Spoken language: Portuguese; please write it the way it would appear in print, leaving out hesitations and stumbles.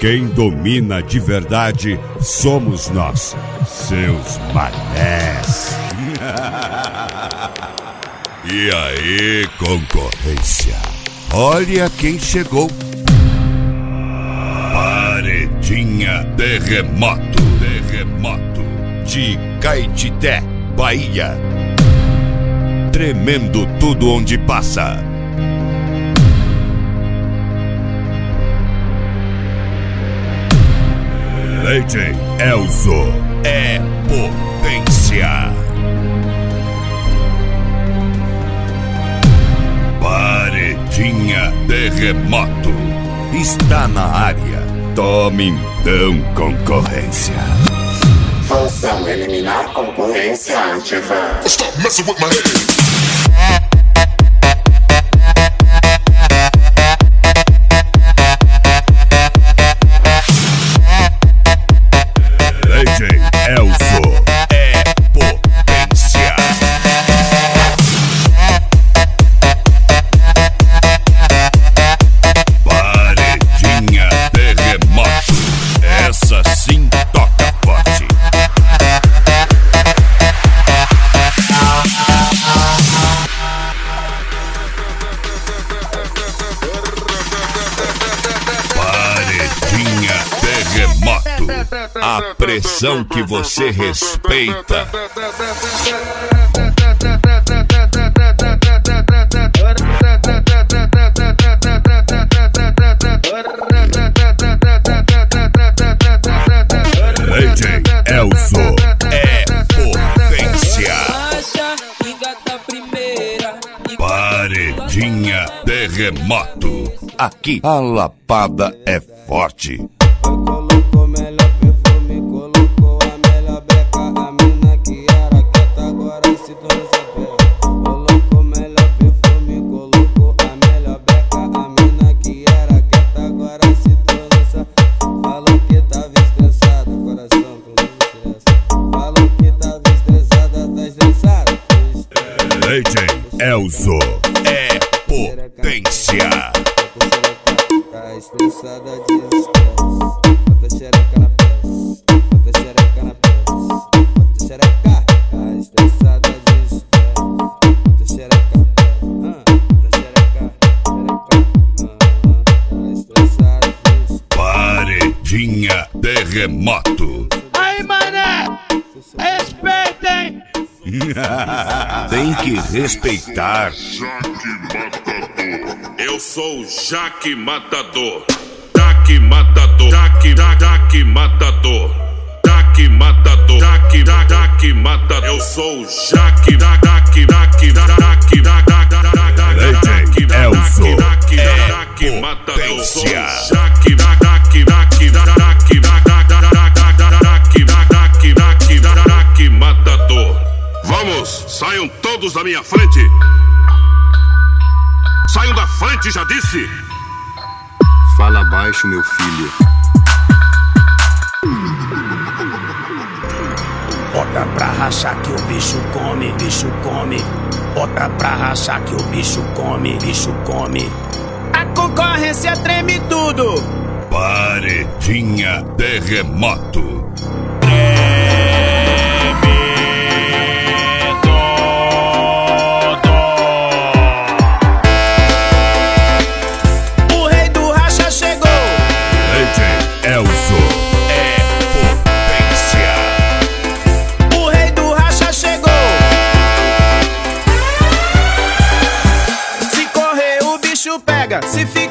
Quem domina de verdade somos nós, seus manés. E aí, concorrência? Olha quem chegou. Paredinha Terremoto de Caetité, Bahia. Tremendo tudo onde passa. DJ Elzo é potência. Paredinha Terremoto está na área. Tome então, concorrência. Função eliminar concorrência ativa. Stop messing with my head. DJ Elzo é potência. Paredinha Terremoto, essa sim toca forte. Paredinha Terremoto, a pressão que você respeita. DJ Elzo é potência. Paredinha Terremoto, aqui a lapada é forte. Colocou melhor perfume, colocou a melhor beca. A mina que era quieta agora se tornou sapé. Colocou melhor perfume, colocou a melhor beca. A mina que era quieta agora se tornou sapé. Falou que tava estressada, coração pelo estresse. Falou que tava estressada, tá estressada. DJ Elzo é potência. Tá estressada de estresse. Bota xereca na peça, bota xereca na peça, bota xereca. Tá estressada de estresse. Bota xereca, bota xereca, tá estressada de estresse. Paredinha Terremoto. Aí, mané, respeitem. Tem que respeitar. Jaque Matador. Eu sou o Jaque Matador. Jaque Matador. Jaque Matador. Jaque Matador. Jaque Matador. Eu sou o Jaque. DJ Elzo Jaque é Matador. Eu sou o potência. Jaque Matador. Vamos, saiam todos da minha frente. Saiam da frente, já disse. Fala baixo, meu filho. Bota pra rachar que o bicho come, bicho come. Bota pra rachar que o bicho come, bicho come. A concorrência treme tudo. Paredinha Terremoto. O rei do racha chegou. DJ Elzo é potência. O rei do racha chegou. Se correr o bicho pega, se ficar